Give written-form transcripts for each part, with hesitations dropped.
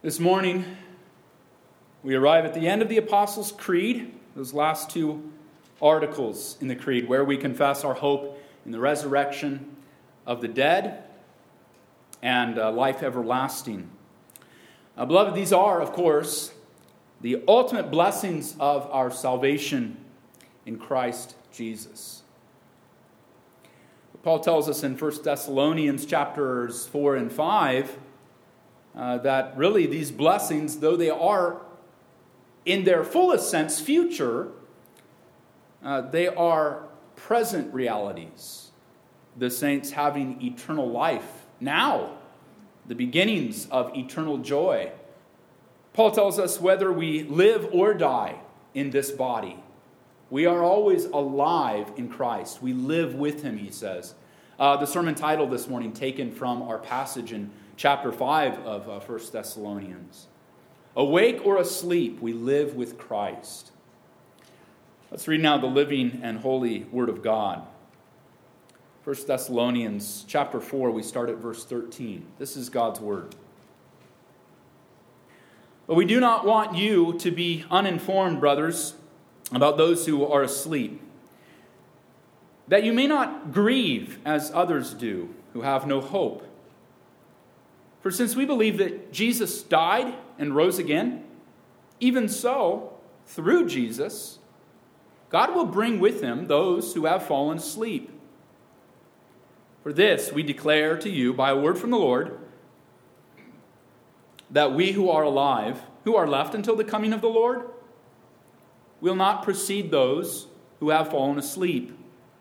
This morning, we arrive at the end of the Apostles' Creed, those last two articles in the Creed, where we confess our hope in the resurrection of the dead and life everlasting. Beloved, these are, of course, the ultimate blessings of our salvation in Christ Jesus. Paul tells us in 1 Thessalonians chapters 4 and 5 that really these blessings, though they are in their fullest sense future, they are present realities. The saints having eternal life now, the beginnings of eternal joy. Paul tells us whether we live or die in this body, we are always alive in Christ. We live with him, he says. The sermon title this morning taken from our passage in chapter 5 of 1 Thessalonians. Awake or asleep, we live with Christ. Let's read now the living and holy Word of God. 1 Thessalonians chapter 4, we start at verse 13. This is God's Word. But we do not want you to be uninformed, brothers, about those who are asleep, that you may not grieve as others do, who have no hope. For since we believe that Jesus died and rose again, even so, through Jesus, God will bring with him those who have fallen asleep. For this we declare to you by a word from the Lord, that we who are alive, who are left until the coming of the Lord, will not precede those who have fallen asleep.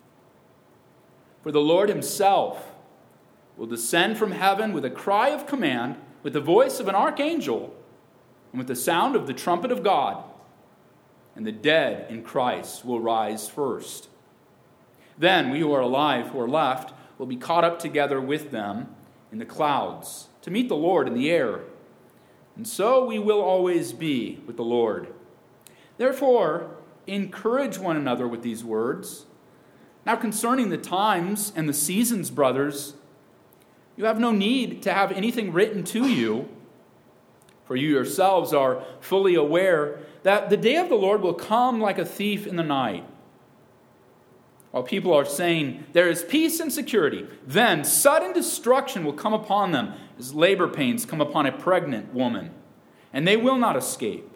For the Lord himself will descend from heaven with a cry of command, with the voice of an archangel, and with the sound of the trumpet of God, and the dead in Christ will rise first. Then we who are alive, who are left, will be caught up together with them in the clouds to meet the Lord in the air. And so we will always be with the Lord. Therefore, encourage one another with these words. Now concerning the times and the seasons, brothers, you have no need to have anything written to you, for you yourselves are fully aware that the day of the Lord will come like a thief in the night. While people are saying, there is peace and security, then sudden destruction will come upon them as labor pains come upon a pregnant woman, and they will not escape.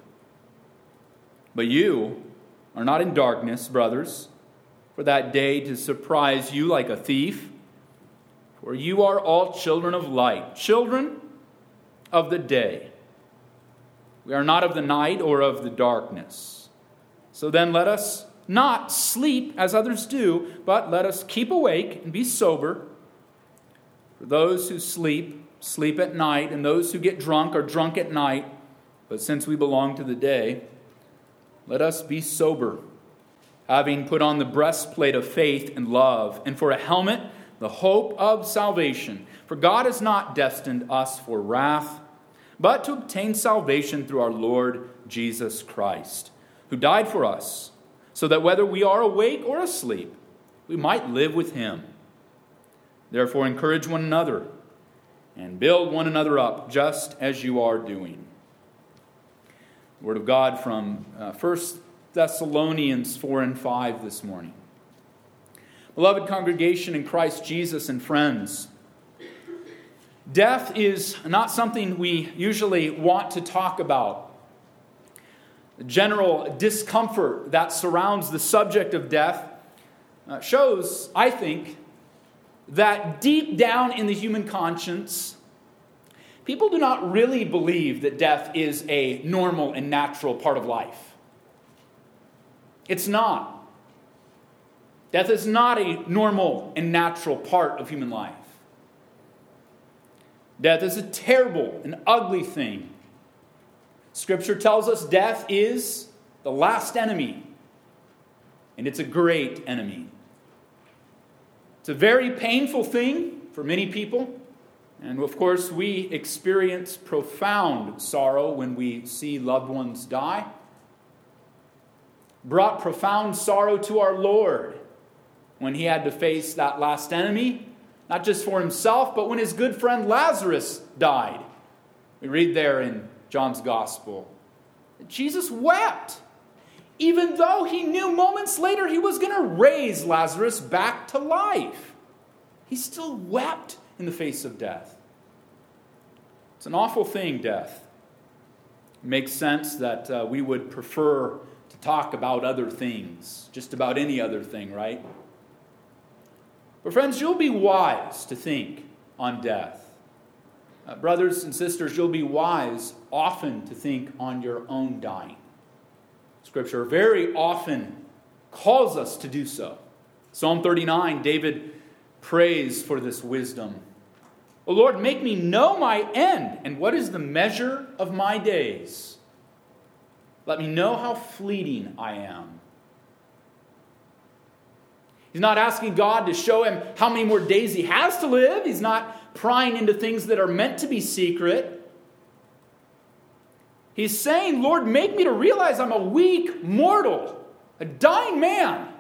But you are not in darkness, brothers, for that day to surprise you like a thief. For you are all children of light, children of the day. We are not of the night or of the darkness. So then let us not sleep as others do, but let us keep awake and be sober. For those who sleep, sleep at night, and those who get drunk are drunk at night. But since we belong to the day, let us be sober, having put on the breastplate of faith and love, and for a helmet, the hope of salvation. For God has not destined us for wrath, but to obtain salvation through our Lord Jesus Christ, who died for us, so that whether we are awake or asleep, we might live with him. Therefore encourage one another and build one another up, just as you are doing. The Word of God from 1 Thessalonians 4 and 5 this morning. Beloved congregation in Christ Jesus and friends, death is not something we usually want to talk about. The general discomfort that surrounds the subject of death shows, I think, that deep down in the human conscience, people do not really believe that death is a normal and natural part of life. It's not. Death is not a normal and natural part of human life. Death is a terrible and ugly thing. Scripture tells us death is the last enemy, and it's a great enemy. It's a very painful thing for many people, and of course we experience profound sorrow when we see loved ones die. Brought profound sorrow to our Lord when he had to face that last enemy, not just for himself, but when his good friend Lazarus died. We read there in John's Gospel. Jesus wept, even though he knew moments later he was going to raise Lazarus back to life. He still wept in the face of death. It's an awful thing, death. It makes sense that we would prefer to talk about other things, just about any other thing, right? But friends, you'll be wise to think on death. Brothers and sisters, you'll be wise often to think on your own dying. Scripture very often calls us to do so. Psalm 39, David prays for this wisdom. O Lord, make me know my end, and what is the measure of my days? Let me know how fleeting I am. He's not asking God to show him how many more days he has to live. He's not prying into things that are meant to be secret. He's saying, Lord, make me to realize I'm a weak mortal, a dying man,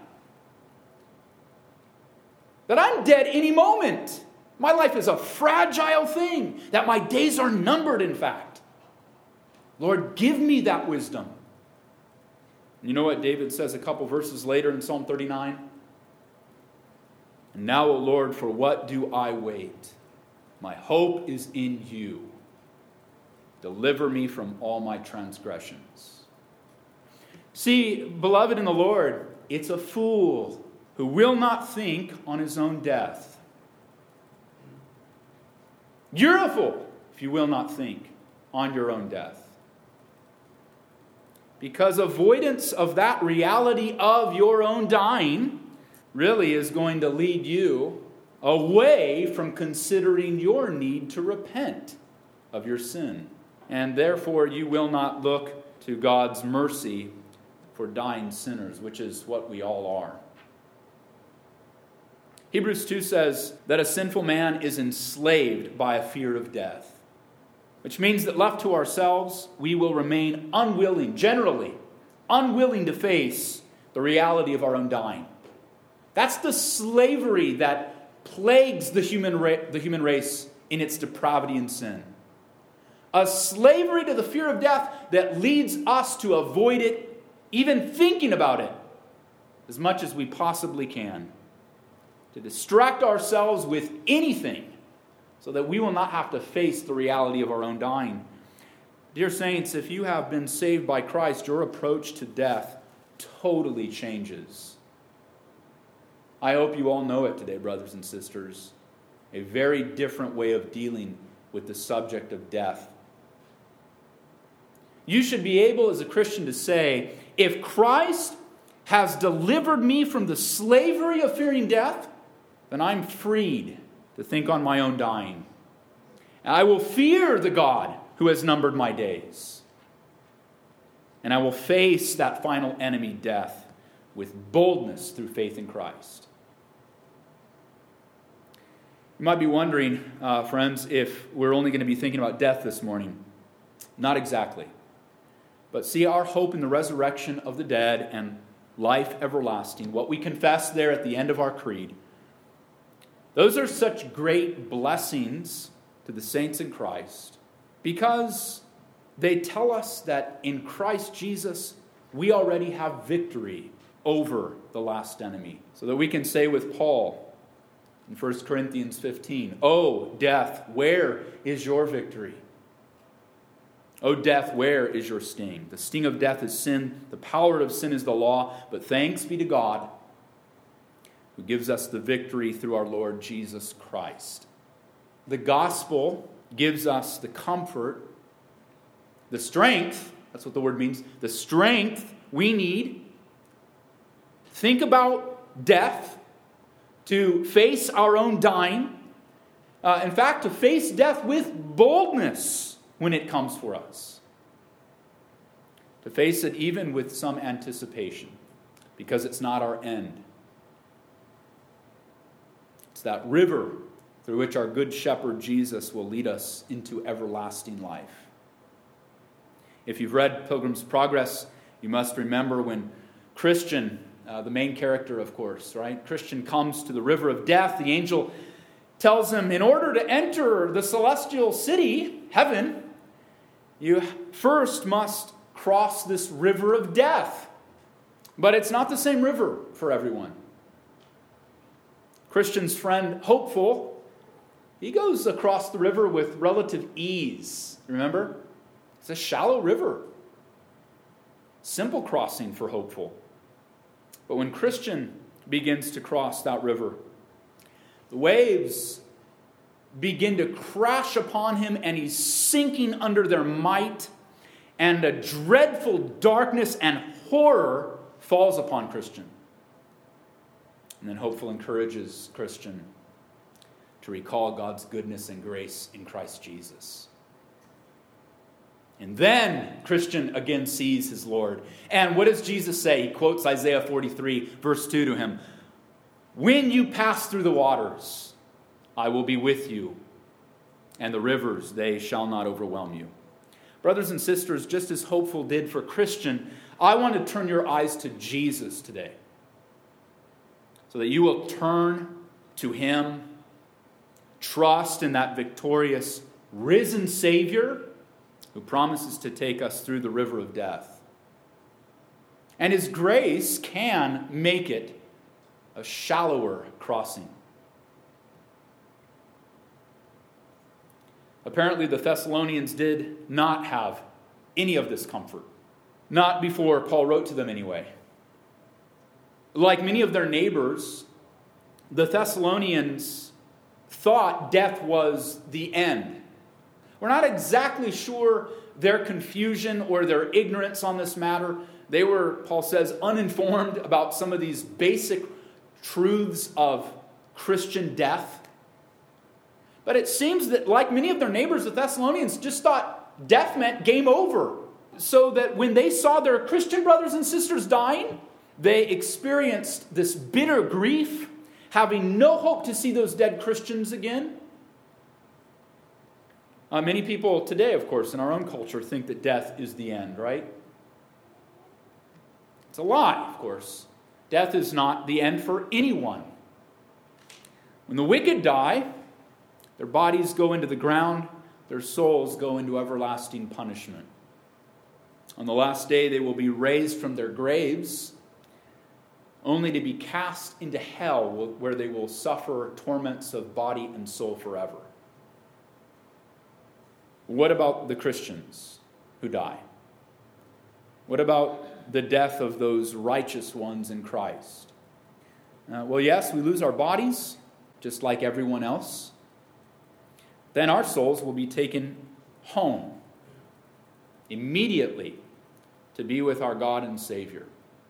that I'm dead any moment. My life is a fragile thing, that my days are numbered, in fact. Lord, give me that wisdom. You know what David says a couple verses later in Psalm 39? And now, O Lord, for what do I wait? My hope is in you. Deliver me from all my transgressions. See, beloved in the Lord, it's a fool who will not think on his own death. You're a fool if you will not think on your own death. Because avoidance of that reality of your own dying really is going to lead you away from considering your need to repent of your sin. And therefore you will not look to God's mercy for dying sinners, which is what we all are. Hebrews 2 says that a sinful man is enslaved by a fear of death, which means that left to ourselves, we will remain unwilling, generally unwilling to face the reality of our own dying. That's the slavery that plagues the human race in its depravity and sin. A slavery to the fear of death that leads us to avoid it, even thinking about it, as much as we possibly can. To distract ourselves with anything so that we will not have to face the reality of our own dying. Dear saints, if you have been saved by Christ, your approach to death totally changes. I hope you all know it today, brothers and sisters. A very different way of dealing with the subject of death. You should be able as a Christian to say, if Christ has delivered me from the slavery of fearing death, then I'm freed to think on my own dying. And I will fear the God who has numbered my days. And I will face that final enemy, death, with boldness through faith in Christ. You might be wondering, friends, if we're only going to be thinking about death this morning. Not exactly. But see, our hope in the resurrection of the dead and life everlasting, what we confess there at the end of our creed, those are such great blessings to the saints in Christ because they tell us that in Christ Jesus we already have victory over the last enemy. So that we can say with Paul in 1 Corinthians 15, "O death, where is your victory? O death, where is your sting? The sting of death is sin. The power of sin is the law. But thanks be to God who gives us the victory through our Lord Jesus Christ." The gospel gives us the comfort, the strength, that's what the word means, the strength we need to think about death, to face our own dying, in fact, to face death with boldness when it comes for us. To face it even with some anticipation, because it's not our end. It's that river through which our good shepherd Jesus will lead us into everlasting life. If you've read Pilgrim's Progress, you must remember when Christian, the main character, of course, right? Christian comes to the river of death. The angel tells him, in order to enter the celestial city, heaven, You first must cross this river of death. But it's not the same river for everyone. Christian's friend, Hopeful, he goes across the river with relative ease. Remember? It's a shallow river. Simple crossing for Hopeful. But when Christian begins to cross that river, the waves begin to crash upon him, and he's sinking under their might, and a dreadful darkness and horror falls upon Christian. And then Hopeful encourages Christian to recall God's goodness and grace in Christ Jesus. And then Christian again sees his Lord. And what does Jesus say? He quotes Isaiah 43, verse 2 to him. When you pass through the waters, I will be with you, and the rivers, they shall not overwhelm you. Brothers and sisters, just as Hopeful did for Christian, I want to turn your eyes to Jesus today, so that you will turn to him, trust in that victorious, risen Savior who promises to take us through the river of death. And his grace can make it a shallower crossing. Apparently, the Thessalonians did not have any of this comfort. Not before Paul wrote to them anyway. Like many of their neighbors, the Thessalonians thought death was the end. We're not exactly sure their confusion or their ignorance on this matter. They were, Paul says, uninformed about some of these basic truths of Christian death. But it seems that, like many of their neighbors, the Thessalonians just thought death meant game over. So that when they saw their Christian brothers and sisters dying, they experienced this bitter grief, having no hope to see those dead Christians again. Many people today, of course, in our own culture, think that death is the end, right? It's a lie, of course. Death is not the end for anyone. When the wicked die, their bodies go into the ground, their souls go into everlasting punishment. On the last day, they will be raised from their graves, only to be cast into hell, where they will suffer torments of body and soul forever. What about the Christians who die? What about the death of those righteous ones in Christ? Well, yes, we lose our bodies, just like everyone else. Then our souls will be taken home immediately to be with our God and Savior.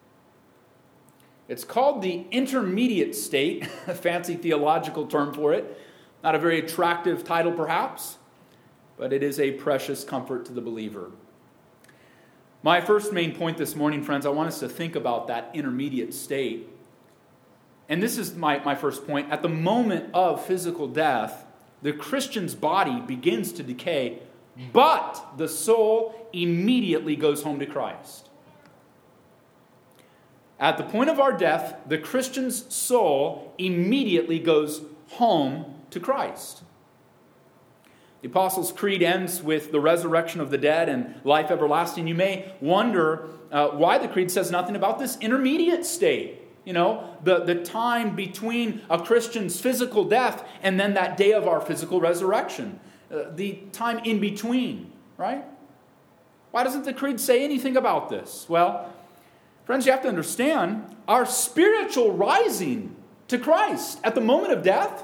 It's called the intermediate state, a fancy theological term for it. Not a very attractive title, perhaps, but it is a precious comfort to the believer. My first main point this morning, friends, I want us to think about that intermediate state. And this is my first point. At the moment of physical death, the Christian's body begins to decay, but the soul immediately goes home to Christ. At the point of our death, the Christian's soul immediately goes home to Christ. The Apostles' Creed ends with the resurrection of the dead and life everlasting. You may wonder why the Creed says nothing about this intermediate state. You know, the time between a Christian's physical death and then that day of our physical resurrection. The time in between, right? Why doesn't the Creed say anything about this? Well, friends, you have to understand, our spiritual rising to Christ at the moment of death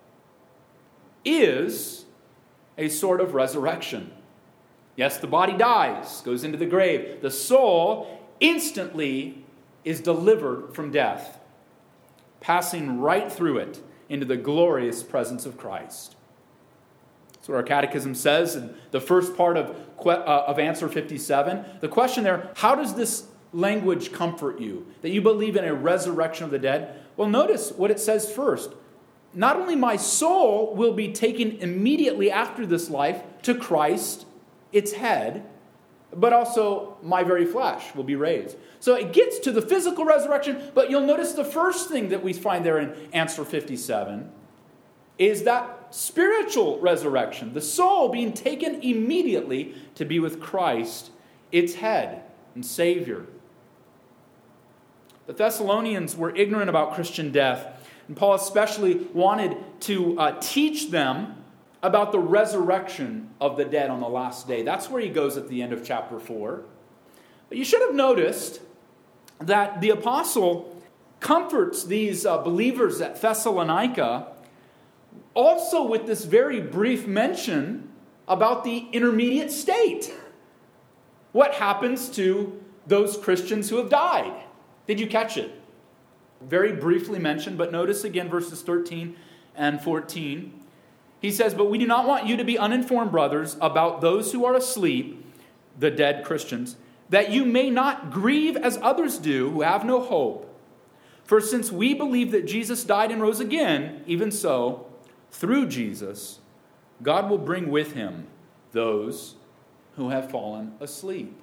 is a sort of resurrection. Yes, the body dies, goes into the grave. The soul instantly is delivered from death, passing right through it into the glorious presence of Christ. That's what our catechism says in the first part of answer 57. The question there, how does this language comfort you? That you believe in a resurrection of the dead? Well, notice what it says first. Not only my soul will be taken immediately after this life to Christ, its head, but also my very flesh will be raised. So it gets to the physical resurrection, but you'll notice the first thing that we find there in answer 57 is that spiritual resurrection, the soul being taken immediately to be with Christ, its head and Savior. The Thessalonians were ignorant about Christian death, and Paul especially wanted to teach them about the resurrection of the dead on the last day. That's where he goes at the end of chapter 4. But you should have noticed that the apostle comforts these believers at Thessalonica also with this very brief mention about the intermediate state. What happens to those Christians who have died? Did you catch it? Very briefly mentioned, but notice again verses 13 and 14. He says, "But we do not want you to be uninformed, brothers, about those who are asleep," the dead Christians, "that you may not grieve as others do who have no hope. For since we believe that Jesus died and rose again, even so, through Jesus, God will bring with him those who have fallen asleep."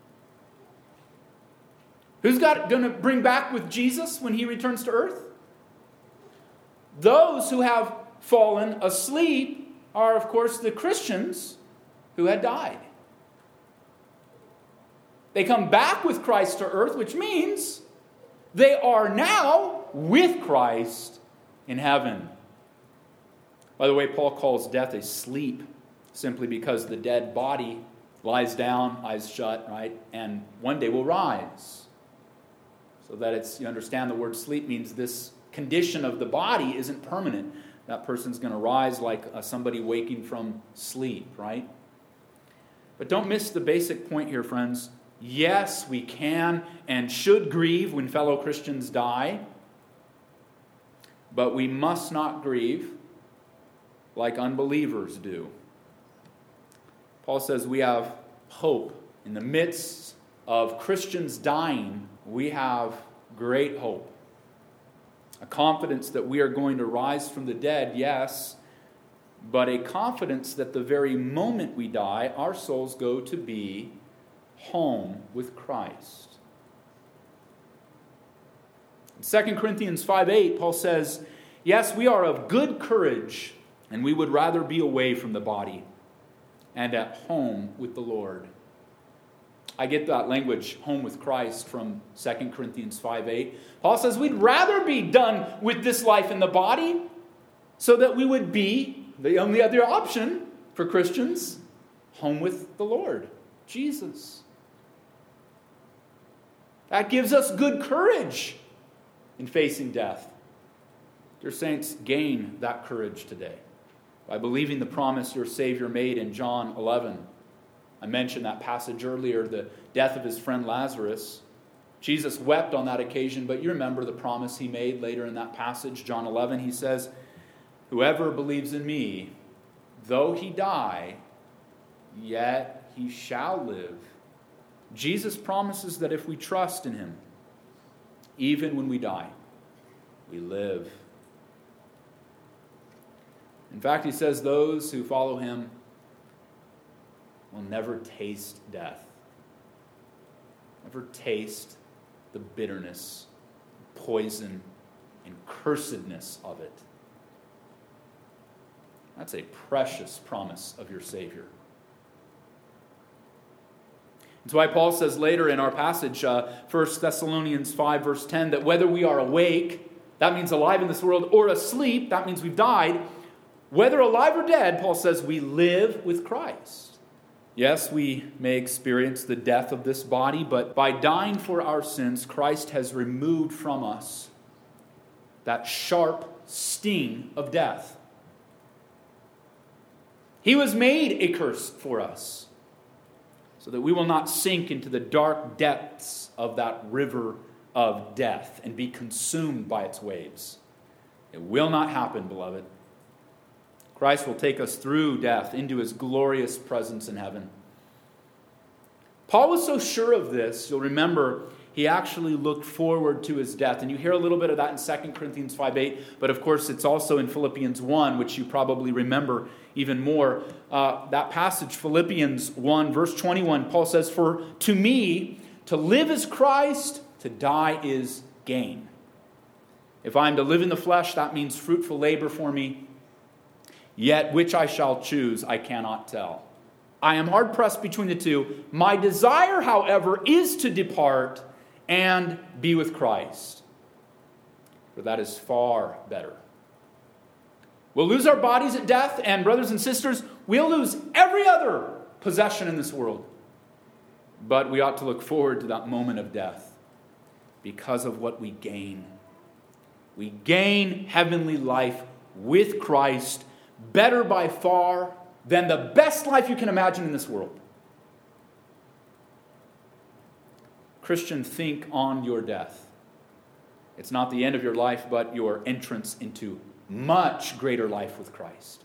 Who's God going to bring back with Jesus when he returns to earth? Those who have fallen asleep are, of course, the Christians who had died. They come back with Christ to earth, which means they are now with Christ in heaven. By the way, Paul calls death a sleep simply because the dead body lies down, eyes shut, right? And one day will rise. So that you understand the word sleep means this condition of the body isn't permanent. That person's going to rise like somebody waking from sleep, right? But don't miss the basic point here, friends. Yes, we can and should grieve when fellow Christians die, but we must not grieve like unbelievers do. Paul says we have hope. In the midst of Christians dying, we have great hope. A confidence that we are going to rise from the dead, yes, but a confidence that the very moment we die, our souls go to be home with Christ. In 2 Corinthians 5:8, Paul says, "Yes, we are of good courage, and we would rather be away from the body and at home with the Lord." I get that language, home with Christ, from 2 Corinthians 5:8. Paul says we'd rather be done with this life in the body so that we would be, the only other option for Christians, home with the Lord, Jesus. That gives us good courage in facing death. Dear saints, gain that courage today by believing the promise your Savior made in John 11. I mentioned that passage earlier, the death of his friend Lazarus. Jesus wept on that occasion, but you remember the promise he made later in that passage, John 11. He says, "Whoever believes in me, though he die, yet he shall live." Jesus promises that if we trust in him, even when we die, we live. In fact, he says those who follow him will never taste death. Never taste the bitterness, poison, and cursedness of it. That's a precious promise of your Savior. That's why Paul says later in our passage, 1 Thessalonians 5, verse 10, that whether we are awake, that means alive in this world, or asleep, that means we've died, whether alive or dead, Paul says we live with Christ. Yes, we may experience the death of this body, but by dying for our sins, Christ has removed from us that sharp sting of death. He was made a curse for us, so that we will not sink into the dark depths of that river of death and be consumed by its waves. It will not happen, beloved. Christ will take us through death into his glorious presence in heaven. Paul was so sure of this, you'll remember, he actually looked forward to his death. And you hear a little bit of that in 2 Corinthians 5:8, but of course it's also in Philippians 1, which you probably remember even more. That passage, Philippians 1, verse 21, Paul says, "For to me, to live is Christ, to die is gain. If I am to live in the flesh, that means fruitful labor for me. Yet which I shall choose, I cannot tell. I am hard-pressed between the two. My desire, however, is to depart and be with Christ. For that is far better. We'll lose our bodies at death, and brothers and sisters, we'll lose every other possession in this world. But we ought to look forward to that moment of death because of what we gain. We gain heavenly life with Christ, better by far than the best life you can imagine in this world. Christian, think on your death. It's not the end of your life, but your entrance into much greater life with Christ.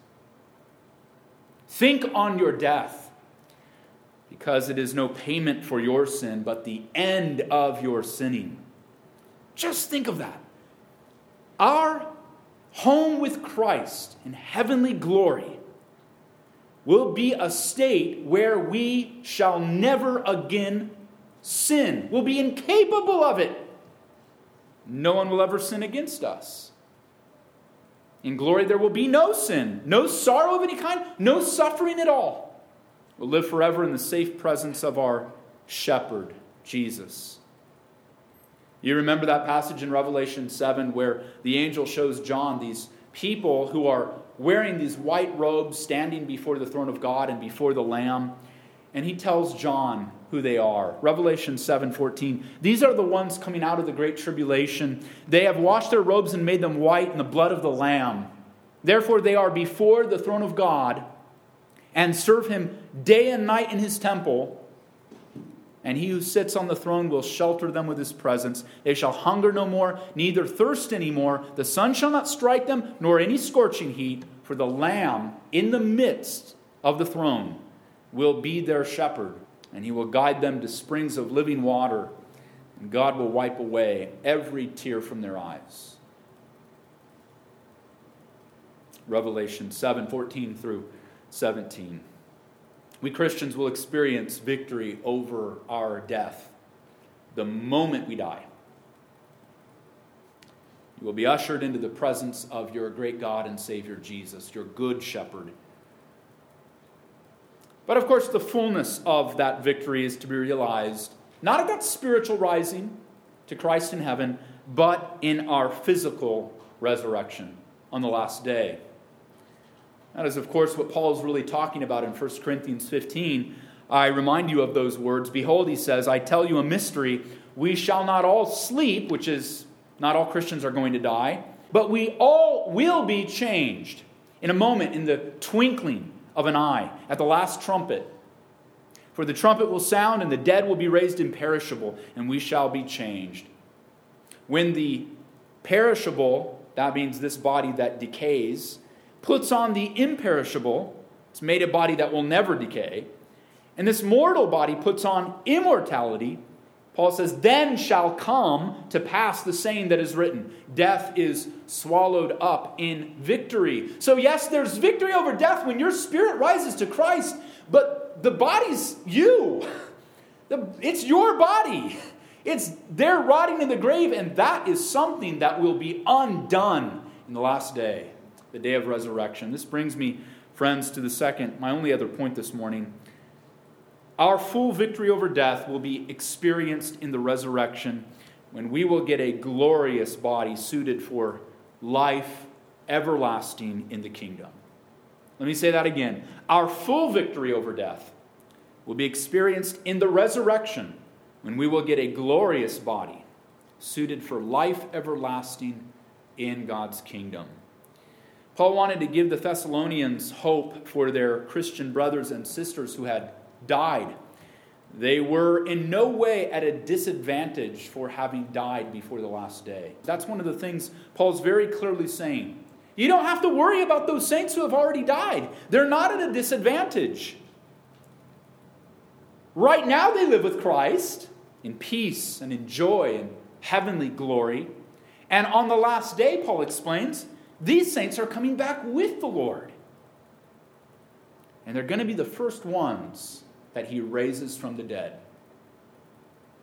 Think on your death, because it is no payment for your sin, but the end of your sinning. Just think of that. Our home with Christ in heavenly glory will be a state where we shall never again sin. We'll be incapable of it. No one will ever sin against us. In glory there will be no sin, no sorrow of any kind, no suffering at all. We'll live forever in the safe presence of our shepherd, Jesus. You remember that passage in Revelation 7 where the angel shows John these people who are wearing these white robes, standing before the throne of God and before the Lamb. And he tells John who they are. Revelation 7:14. These are the ones coming out of the great tribulation. They have washed their robes and made them white in the blood of the Lamb. Therefore they are before the throne of God and serve him day and night in his temple. And he who sits on the throne will shelter them with his presence. They shall hunger no more, neither thirst any more. The sun shall not strike them, nor any scorching heat. For the Lamb in the midst of the throne will be their shepherd. And he will guide them to springs of living water. And God will wipe away every tear from their eyes. Revelation 7:14 through 17. We Christians will experience victory over our death the moment we die. You will be ushered into the presence of your great God and Savior Jesus, your good shepherd. But of course, the fullness of that victory is to be realized not at that spiritual rising to Christ in heaven, but in our physical resurrection on the last day. That is, of course, what Paul is really talking about in 1 Corinthians 15. I remind you of those words. Behold, he says, I tell you a mystery. We shall not all sleep, which is, not all Christians are going to die, but we all will be changed in a moment, in the twinkling of an eye, at the last trumpet. For the trumpet will sound, and the dead will be raised imperishable, and we shall be changed. When the perishable, that means this body that decays, puts on the imperishable, it's made a body that will never decay, and this mortal body puts on immortality, Paul says, then shall come to pass the saying that is written, death is swallowed up in victory. So yes, there's victory over death when your spirit rises to Christ, but the body's you. It's your body. They're rotting in the grave, and that is something that will be undone in the last day. The day of resurrection. This brings me, friends, to my only other point this morning. Our full victory over death will be experienced in the resurrection when we will get a glorious body suited for life everlasting in the kingdom. Let me say that again. Our full victory over death will be experienced in the resurrection when we will get a glorious body suited for life everlasting in God's kingdom. Paul wanted to give the Thessalonians hope for their Christian brothers and sisters who had died. They were in no way at a disadvantage for having died before the last day. That's one of the things Paul's very clearly saying. You don't have to worry about those saints who have already died. They're not at a disadvantage. Right now they live with Christ in peace and in joy and heavenly glory. And on the last day, Paul explains, these saints are coming back with the Lord. And they're going to be the first ones that he raises from the dead.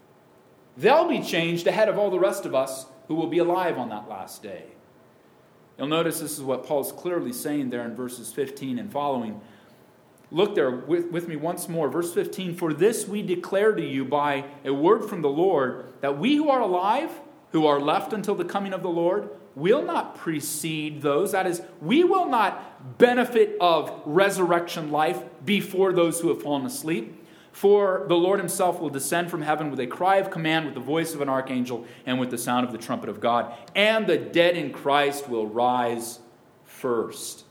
They'll be changed ahead of all the rest of us who will be alive on that last day. You'll notice this is what Paul's clearly saying there in verses 15 and following. Look there with me once more. Verse 15, "For this we declare to you by a word from the Lord, that we who are alive, who are left until the coming of the Lord, will not precede those." That is, we will not benefit of resurrection life before those who have fallen asleep. "For the Lord himself will descend from heaven with a cry of command, with the voice of an archangel, and with the sound of the trumpet of God. And the dead in Christ will rise first."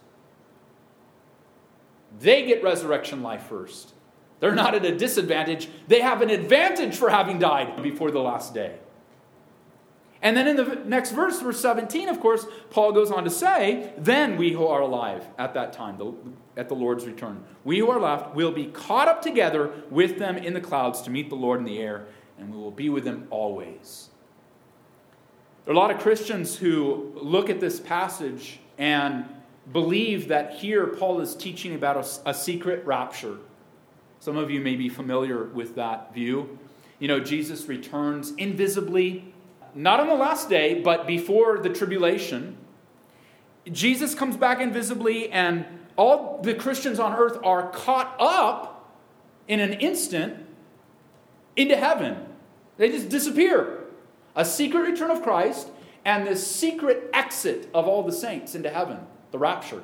They get resurrection life first. They're not at a disadvantage. They have an advantage for having died before the last day. And then in the next verse, verse 17, of course, Paul goes on to say, "Then we who are alive at that time, at the Lord's return, we who are left will be caught up together with them in the clouds to meet the Lord in the air, and we will be with them always." There are a lot of Christians who look at this passage and believe that here Paul is teaching about a secret rapture. Some of you may be familiar with that view. You know, Jesus returns invisibly, not on the last day, but before the tribulation. Jesus comes back invisibly, and all the Christians on earth are caught up in an instant into heaven. They just disappear. A secret return of Christ and this secret exit of all the saints into heaven, the rapture.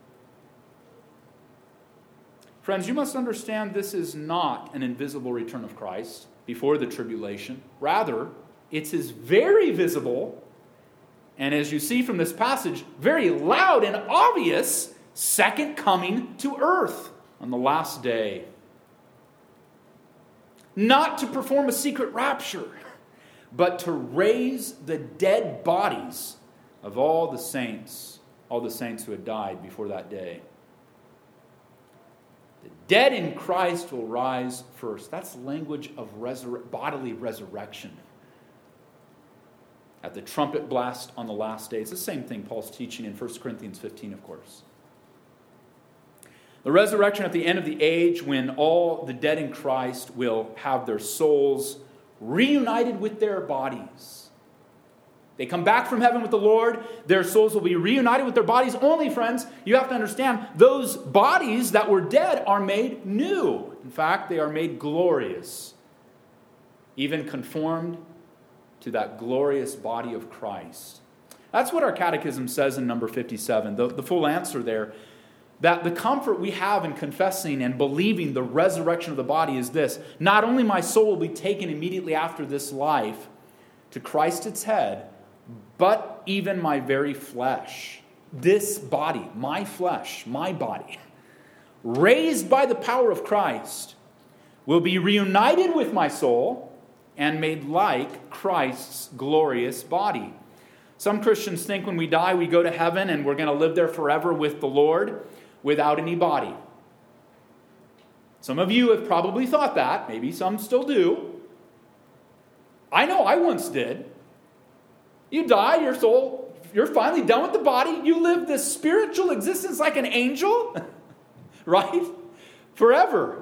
Friends, you must understand this is not an invisible return of Christ before the tribulation. Rather, it's his very visible, and as you see from this passage, very loud and obvious second coming to earth on the last day. Not to perform a secret rapture, but to raise the dead bodies of all the saints who had died before that day. The dead in Christ will rise first. That's language of bodily resurrection. At the trumpet blast on the last day. It's the same thing Paul's teaching in 1 Corinthians 15, of course. The resurrection at the end of the age, when all the dead in Christ will have their souls reunited with their bodies. They come back from heaven with the Lord. Their souls will be reunited with their bodies. Only, friends, you have to understand, those bodies that were dead are made new. In fact, they are made glorious. Even conformed to that glorious body of Christ. That's what our catechism says in number 57. The full answer there, that the comfort we have in confessing and believing the resurrection of the body is this: not only my soul will be taken immediately after this life to Christ its head, but even my very flesh, this body, my flesh, my body, raised by the power of Christ, will be reunited with my soul and made like Christ's glorious body. Some Christians think when we die, we go to heaven and we're going to live there forever with the Lord without any body. Some of you have probably thought that. Maybe some still do. I know I once did. You die, your soul, you're finally done with the body. You live this spiritual existence like an angel, right? Forever.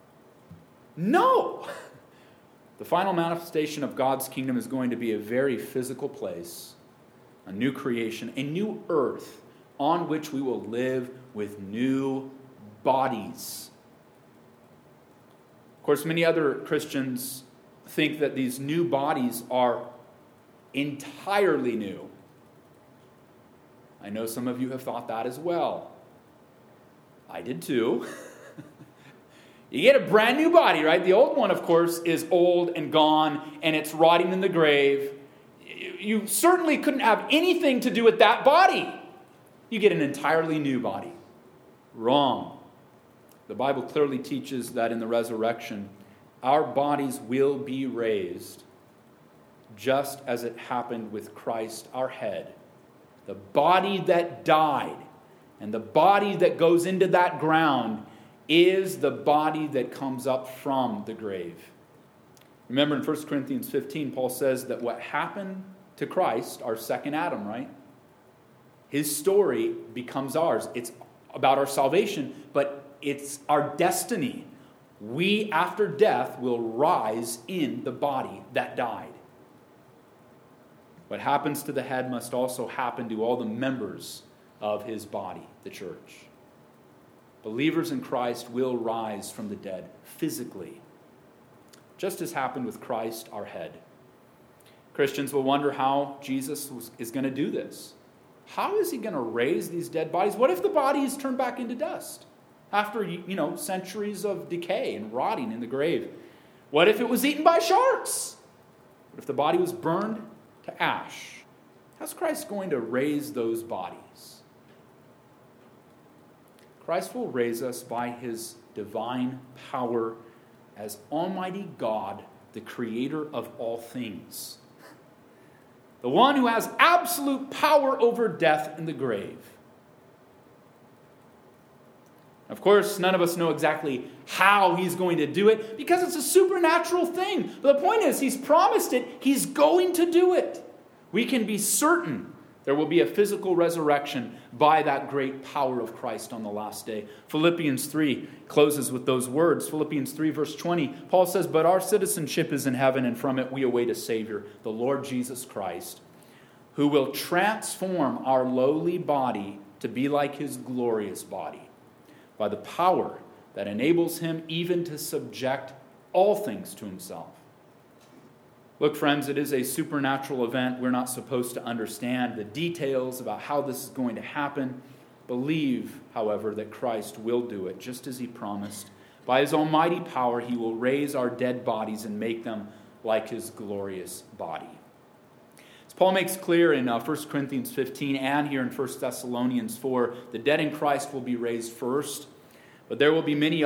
No. The final manifestation of God's kingdom is going to be a very physical place, a new creation, a new earth on which we will live with new bodies. Of course, many other Christians think that these new bodies are entirely new. I know some of you have thought that as well. I did too. You get a brand new body, right? The old one, of course, is old and gone, and it's rotting in the grave. You certainly couldn't have anything to do with that body. You get an entirely new body. Wrong. The Bible clearly teaches that in the resurrection, our bodies will be raised just as it happened with Christ, our head. The body that died and the body that goes into that ground is the body that comes up from the grave. Remember in 1 Corinthians 15, Paul says that what happened to Christ, our second Adam, right? His story becomes ours. It's about our salvation, but it's our destiny. We, after death, will rise in the body that died. What happens to the head must also happen to all the members of his body, the church. Believers in Christ will rise from the dead physically, just as happened with Christ, our head. Christians will wonder how Jesus is going to do this. How is he going to raise these dead bodies? What if the body is turned back into dust after, centuries of decay and rotting in the grave? What if it was eaten by sharks? What if the body was burned to ash? How's Christ going to raise those bodies? Christ will raise us by his divine power as Almighty God, the creator of all things. The one who has absolute power over death and the grave. Of course, none of us know exactly how he's going to do it because it's a supernatural thing. But the point is, he's promised it. He's going to do it. We can be certain there will be a physical resurrection by that great power of Christ on the last day. Philippians 3 closes with those words. Philippians 3 verse 20, Paul says, "But our citizenship is in heaven, and from it we await a Savior, the Lord Jesus Christ, who will transform our lowly body to be like his glorious body, by the power that enables him even to subject all things to himself." Look, friends, it is a supernatural event. We're not supposed to understand the details about how this is going to happen. Believe, however, that Christ will do it, just as he promised. By his almighty power, he will raise our dead bodies and make them like his glorious body. As Paul makes clear in 1 Corinthians 15 and here in 1 Thessalonians 4, the dead in Christ will be raised first, but there will be many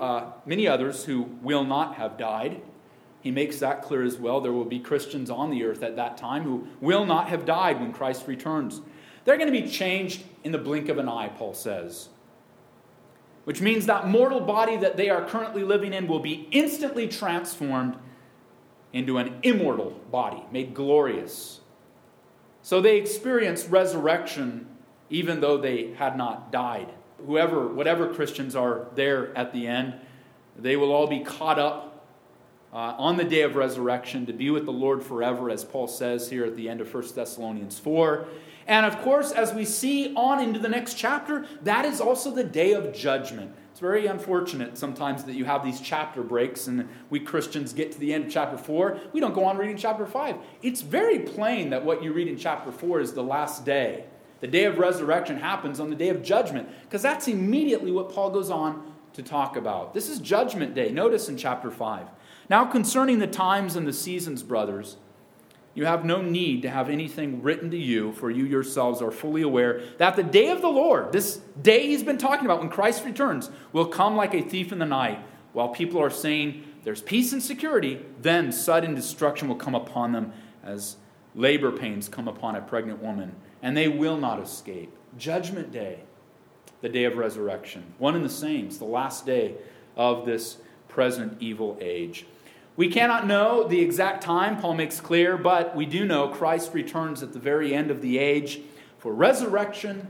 others who will not have died. He makes that clear as well. There will be Christians on the earth at that time who will not have died when Christ returns. They're going to be changed in the blink of an eye, Paul says. Which means that mortal body that they are currently living in will be instantly transformed into an immortal body, made glorious. So they experience resurrection even though they had not died. Whatever Christians are there at the end, they will all be caught up on the day of resurrection to be with the Lord forever, as Paul says here at the end of 1 Thessalonians 4. And of course, as we see on into the next chapter, that is also the day of judgment. It's very unfortunate sometimes that you have these chapter breaks and we Christians get to the end of chapter 4. We don't go on reading chapter 5. It's very plain that what you read in chapter 4 is the last day. The day of resurrection happens on the day of judgment, because that's immediately what Paul goes on to talk about. This is judgment day. Notice in chapter 5. Now concerning the times and the seasons, brothers, you have no need to have anything written to you, for you yourselves are fully aware that the day of the Lord, this day he's been talking about when Christ returns, will come like a thief in the night. While people are saying there's peace and security, then sudden destruction will come upon them as labor pains come upon a pregnant woman, and they will not escape. Judgment day, the day of resurrection, one and the same. It's the last day of this present evil age. We cannot know the exact time, Paul makes clear, but we do know Christ returns at the very end of the age for resurrection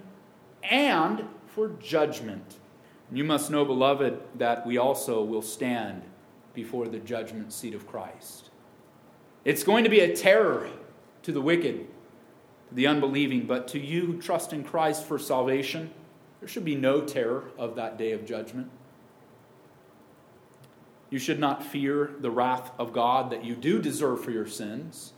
and for judgment. You must know, beloved, that we also will stand before the judgment seat of Christ. It's going to be a terror to the wicked, to the unbelieving, but to you who trust in Christ for salvation, there should be no terror of that day of judgment. You should not fear the wrath of God that you do deserve for your sins.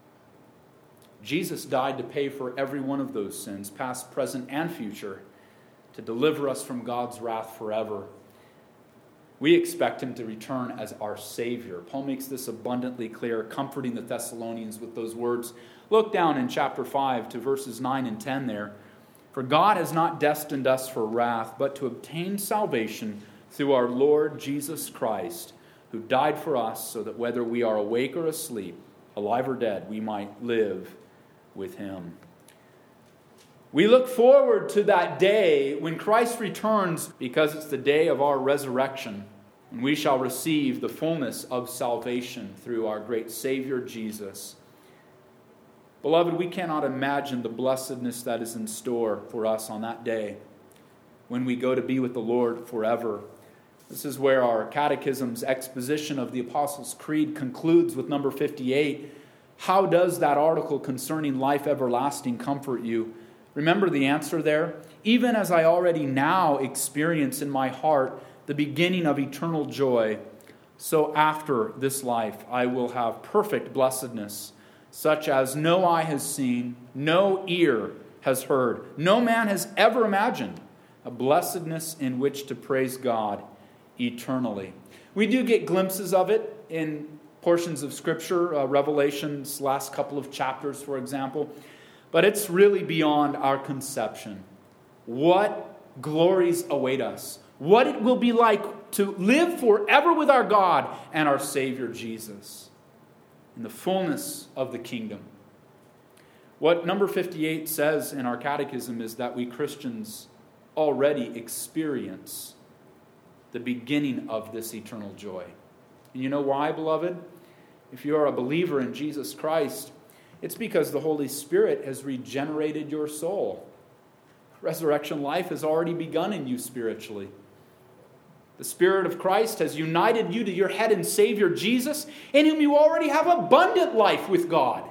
Jesus died to pay for every one of those sins, past, present, and future, to deliver us from God's wrath forever. We expect him to return as our Savior. Paul makes this abundantly clear, comforting the Thessalonians with those words. Look down in chapter 5 to verses 9 and 10 there. For God has not destined us for wrath, but to obtain salvation through our Lord Jesus Christ, who died for us, so that whether we are awake or asleep, alive or dead, we might live with him. We look forward to that day when Christ returns, because it's the day of our resurrection, and we shall receive the fullness of salvation through our great Savior Jesus. Beloved, we cannot imagine the blessedness that is in store for us on that day when we go to be with the Lord forever. This is where our Catechism's exposition of the Apostles' Creed concludes with number 58. How does that article concerning life everlasting comfort you? Remember the answer there? Even as I already now experience in my heart the beginning of eternal joy, so after this life I will have perfect blessedness, such as no eye has seen, no ear has heard, no man has ever imagined, a blessedness in which to praise God eternally. We do get glimpses of it in portions of Scripture, Revelation's last couple of chapters, for example. But it's really beyond our conception. What glories await us. What it will be like to live forever with our God and our Savior Jesus in the fullness of the kingdom. What number 58 says in our catechism is that we Christians already experience the beginning of this eternal joy. And you know why, beloved? If you are a believer in Jesus Christ, it's because the Holy Spirit has regenerated your soul. Resurrection life has already begun in you spiritually. The Spirit of Christ has united you to your head and Savior Jesus, in whom you already have abundant life with God.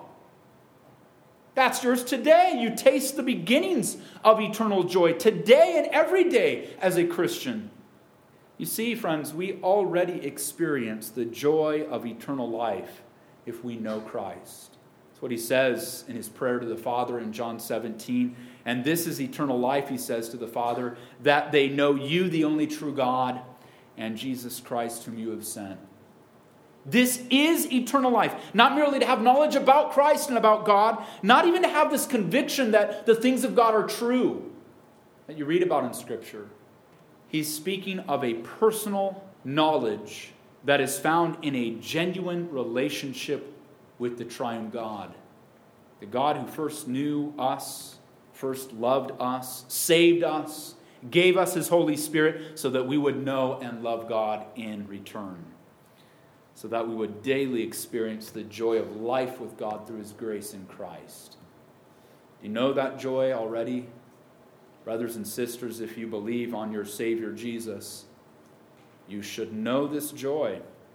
That's yours today. You taste the beginnings of eternal joy today and every day as a Christian. You see, friends, we already experience the joy of eternal life if we know Christ. That's what he says in his prayer to the Father in John 17. And this is eternal life, he says to the Father, that they know you, the only true God, and Jesus Christ whom you have sent. This is eternal life. Not merely to have knowledge about Christ and about God, not even to have this conviction that the things of God are true that you read about in Scripture. He's speaking of a personal knowledge that is found in a genuine relationship with the triune God. The God who first knew us, first loved us, saved us, gave us his Holy Spirit so that we would know and love God in return. So that we would daily experience the joy of life with God through his grace in Christ. Do you know that joy already? Brothers and sisters, if you believe on your Savior Jesus, you should know this joy.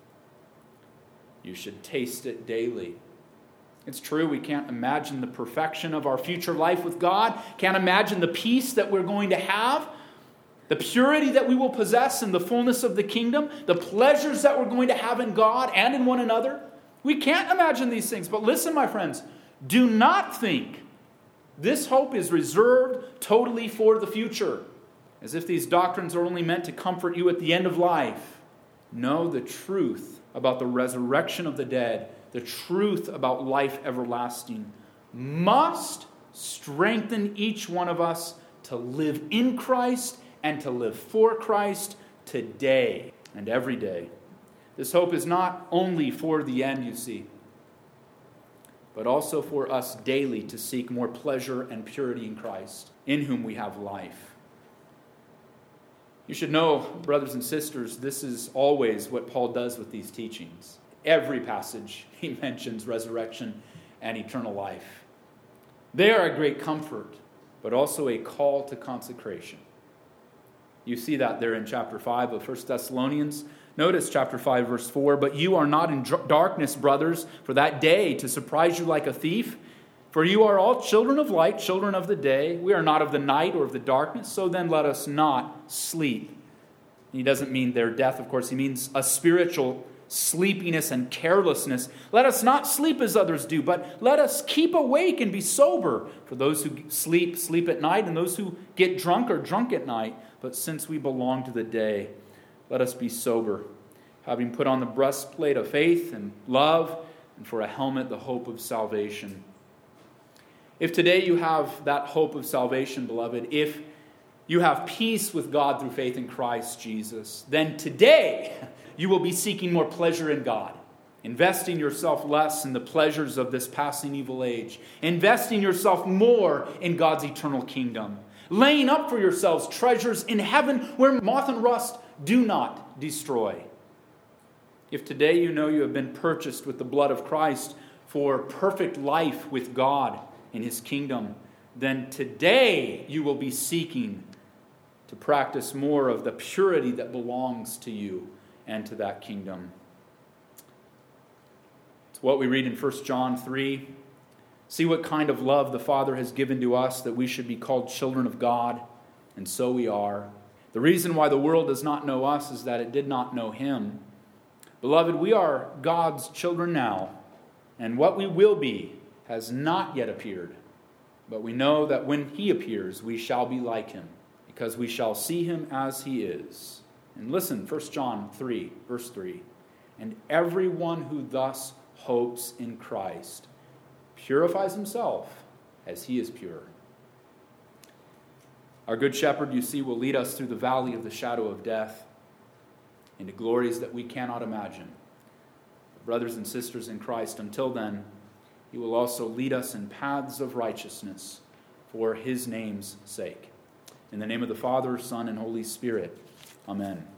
You should taste it daily. It's true, we can't imagine the perfection of our future life with God, can't imagine the peace that we're going to have, the purity that we will possess in the fullness of the kingdom, the pleasures that we're going to have in God and in one another. We can't imagine these things. But listen, my friends, do not think this hope is reserved totally for the future, as if these doctrines are only meant to comfort you at the end of life. No, the truth about the resurrection of the dead, the truth about life everlasting, must strengthen each one of us to live in Christ and to live for Christ today and every day. This hope is not only for the end, you see, but also for us daily to seek more pleasure and purity in Christ, in whom we have life. You should know, brothers and sisters, this is always what Paul does with these teachings. Every passage he mentions resurrection and eternal life. They are a great comfort, but also a call to consecration. You see that there in chapter 5 of 1 Thessalonians. Notice chapter 5, verse 4, "But you are not in darkness, brothers, for that day to surprise you like a thief. For you are all children of light, children of the day. We are not of the night or of the darkness, so then let us not sleep." He doesn't mean their death, of course. He means a spiritual sleepiness and carelessness. Let us not sleep as others do, but let us keep awake and be sober. For those who sleep, sleep at night, and those who get drunk are drunk at night. But since we belong to the day, let us be sober, having put on the breastplate of faith and love, and for a helmet the hope of salvation. If today you have that hope of salvation, beloved, if you have peace with God through faith in Christ Jesus, then today you will be seeking more pleasure in God, investing yourself less in the pleasures of this passing evil age, investing yourself more in God's eternal kingdom, laying up for yourselves treasures in heaven where moth and rust do not destroy. If today you know you have been purchased with the blood of Christ for perfect life with God in his kingdom, then today you will be seeking to practice more of the purity that belongs to you and to that kingdom. It's what we read in 1 John 3. See what kind of love the Father has given to us, that we should be called children of God, and so we are. The reason why the world does not know us is that it did not know him. Beloved, we are God's children now, and what we will be has not yet appeared. But we know that when he appears, we shall be like him, because we shall see him as he is. And listen, 1 John 3, verse 3. And everyone who thus hopes in Christ purifies himself as he is pure. Our good shepherd, you see, will lead us through the valley of the shadow of death into glories that we cannot imagine. Brothers and sisters in Christ, until then, he will also lead us in paths of righteousness for his name's sake. In the name of the Father, Son, and Holy Spirit, amen.